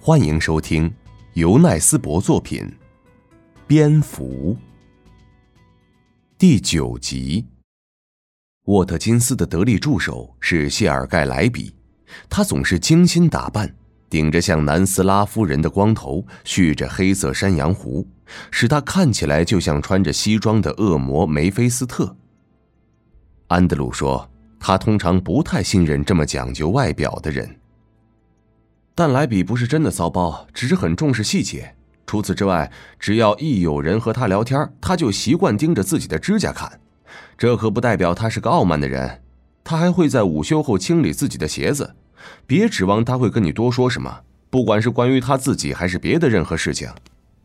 欢迎收听由奈斯伯作品《蝙蝠》第9集。沃特金斯的得力助手是谢尔盖·莱比，他总是精心打扮，顶着像南斯拉夫人的光头，蓄着黑色山羊胡，使他看起来就像穿着西装的恶魔梅菲斯特。安德鲁说，他通常不太信任这么讲究外表的人。但莱比不是真的骚包，只是很重视细节。除此之外，只要一有人和他聊天，他就习惯盯着自己的指甲看。这可不代表他是个傲慢的人，他还会在午休后清理自己的鞋子。别指望他会跟你多说什么，不管是关于他自己还是别的任何事情。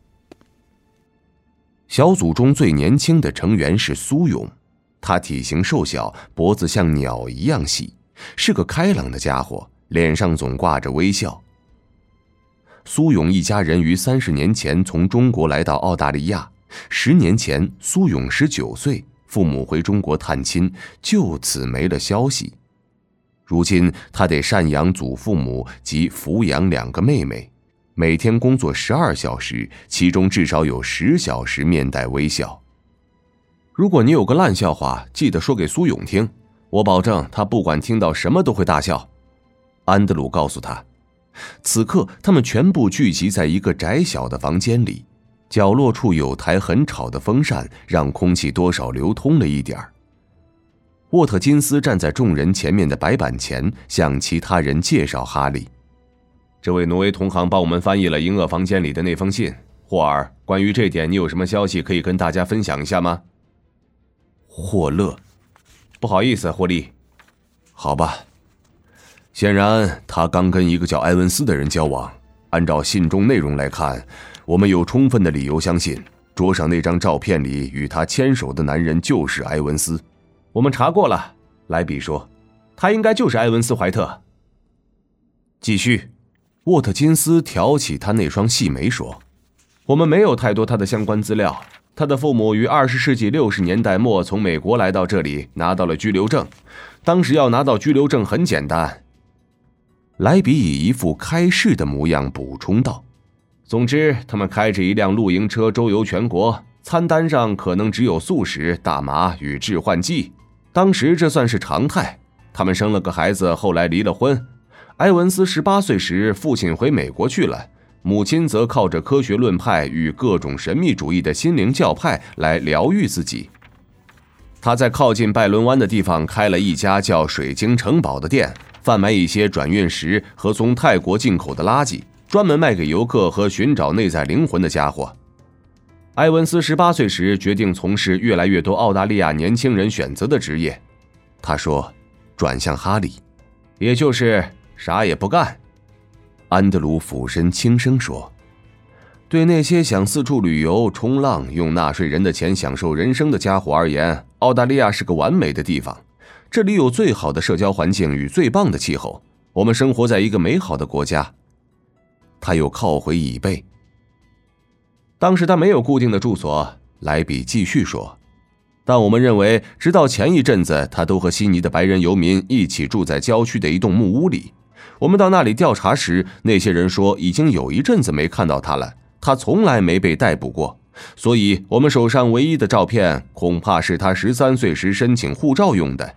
小组中最年轻的成员是苏勇，他体型瘦小，脖子像鸟一样细，是个开朗的家伙，脸上总挂着微笑。苏勇一家人于30年前从中国来到澳大利亚，10年前苏勇19岁，父母回中国探亲，就此没了消息。如今他得赡养祖父母及抚养2个妹妹，每天工作12小时，其中至少有10小时面带微笑。如果你有个烂笑话，记得说给苏勇听，我保证他不管听到什么都会大笑。安德鲁告诉他。此刻他们全部聚集在一个窄小的房间里，角落处有台很吵的风扇，让空气多少流通了一点儿。沃特金斯站在众人前面的白板前，向其他人介绍哈利。这位挪威同行帮我们翻译了银鳄房间里的那封信。霍尔，关于这点你有什么消息可以跟大家分享一下吗？霍勒，不好意思，霍利。好吧。显然他刚跟一个叫埃文斯的人交往，按照信中内容来看，我们有充分的理由相信桌上那张照片里与他牵手的男人就是埃文斯。我们查过了，莱比说，他应该就是埃文斯怀特。继续，沃特金斯挑起他那双细眉说，我们没有太多他的相关资料。他的父母于20世纪60年代末从美国来到这里，拿到了居留证。当时要拿到居留证很简单。莱比以一副开市的模样补充道，总之他们开着一辆露营车周游全国，餐单上可能只有素食、大麻与致幻剂，当时这算是常态。他们生了个孩子，后来离了婚。埃文斯18岁时父亲回美国去了，母亲则靠着科学论派与各种神秘主义的心灵教派来疗愈自己。他在靠近拜伦湾的地方开了一家叫水晶城堡的店，贩卖一些转运石和从泰国进口的垃圾，专门卖给游客和寻找内在灵魂的家伙。埃文斯18岁时决定从事越来越多澳大利亚年轻人选择的职业。他说，转向哈利，也就是啥也不干。安德鲁俯身轻声说，对那些想四处旅游、冲浪、用纳税人的钱享受人生的家伙而言，澳大利亚是个完美的地方。这里有最好的社交环境与最棒的气候，我们生活在一个美好的国家。他又靠回椅背。当时他没有固定的住所，莱比继续说，但我们认为直到前一阵子他都和悉尼的白人游民一起住在郊区的一栋木屋里。我们到那里调查时，那些人说已经有一阵子没看到他了，他从来没被逮捕过，所以我们手上唯一的照片恐怕是他13岁时申请护照用的。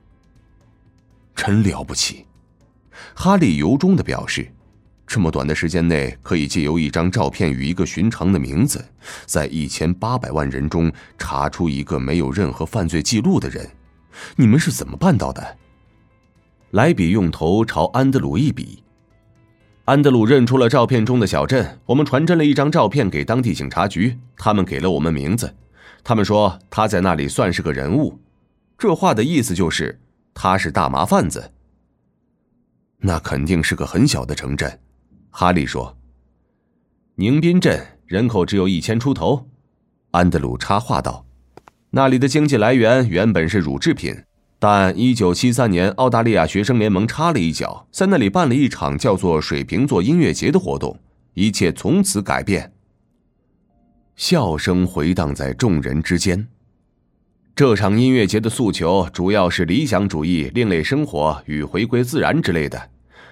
真了不起，哈利由衷地表示，这么短的时间内可以借由一张照片与一个寻常的名字，在1800万人中查出一个没有任何犯罪记录的人。你们是怎么办到的？莱比用头朝安德鲁一比。安德鲁认出了照片中的小镇，我们传真了一张照片给当地警察局，他们给了我们名字。他们说他在那里算是个人物，这话的意思就是他是大麻贩子。那肯定是个很小的城镇，哈利说。宁宾镇人口只有1000出头，安德鲁插话道。那里的经济来源原本是乳制品，但1973年澳大利亚学生联盟插了一脚，在那里办了一场叫做水瓶座音乐节的活动，一切从此改变。笑声回荡在众人之间。这场音乐节的诉求主要是理想主义、另类生活与回归自然之类的。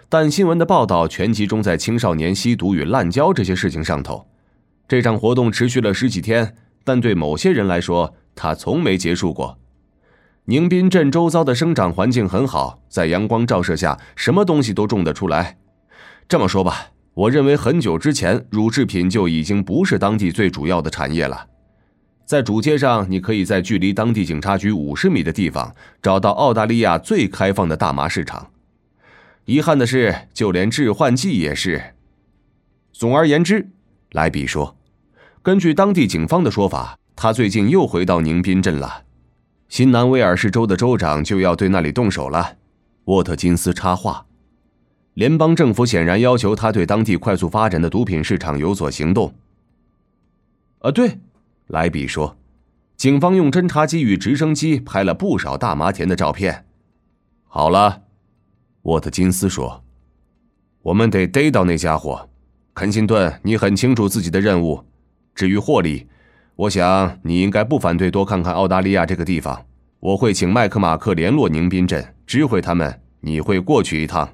但新闻的报道全集中在青少年吸毒与滥交这些事情上头。这场活动持续了10几天，但对某些人来说，它从没结束过。宁滨镇周遭的生长环境很好，在阳光照射下，什么东西都种得出来。这么说吧，我认为很久之前，乳制品就已经不是当地最主要的产业了。在主街上，你可以在距离当地警察局50米的地方找到澳大利亚最开放的大麻市场。遗憾的是，就连致幻剂也是。总而言之，莱比说，根据当地警方的说法，他最近又回到宁滨镇了。新南威尔士州的州长就要对那里动手了。沃特金斯插话，联邦政府显然要求他对当地快速发展的毒品市场有所行动。对，莱比说，警方用侦察机与直升机拍了不少大麻田的照片。好了，沃特金斯说，我们得逮到那家伙。肯辛顿，你很清楚自己的任务。至于霍利，我想你应该不反对多看看澳大利亚这个地方。我会请麦克马克联络宁滨镇，知会他们你会过去一趟。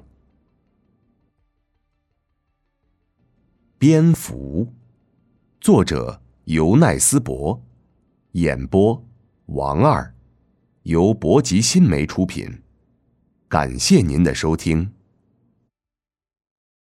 蝙蝠，作者尤奈斯伯，演播王二，由博吉新媒出品。感谢您的收听。